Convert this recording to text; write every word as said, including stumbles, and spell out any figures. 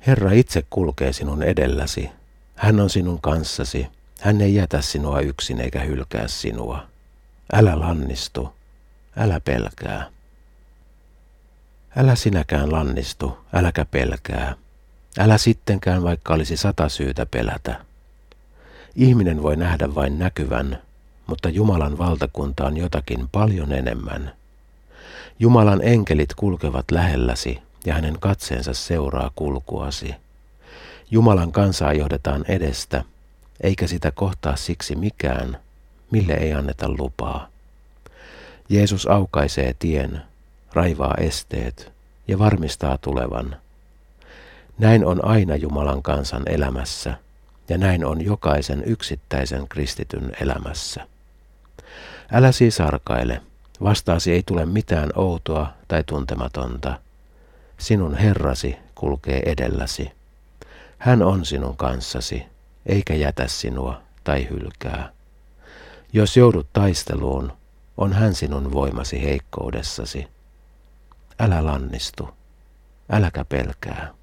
Herra itse kulkee sinun edelläsi. Hän on sinun kanssasi. Hän ei jätä sinua yksin eikä hylkää sinua. Älä lannistu. Älä pelkää. Älä sinäkään lannistu, äläkä pelkää. Älä sittenkään, vaikka olisi sata syytä pelätä. Ihminen voi nähdä vain näkyvän, mutta Jumalan valtakunta on jotakin paljon enemmän. Jumalan enkelit kulkevat lähelläsi ja hänen katseensa seuraa kulkuasi. Jumalan kansaa johdetaan edestä, eikä sitä kohtaa siksi mikään, mille ei anneta lupaa. Jeesus aukaisee tien, raivaa esteet ja varmistaa tulevan. Näin on aina Jumalan kansan elämässä, ja näin on jokaisen yksittäisen kristityn elämässä. Älä siis arkaile, vastaasi ei tule mitään outoa tai tuntematonta. Sinun Herrasi kulkee edelläsi. Hän on sinun kanssasi, eikä jätä sinua tai hylkää. Jos joudut taisteluun, on hän sinun voimasi heikkoudessasi. Älä lannistu, äläkä pelkää.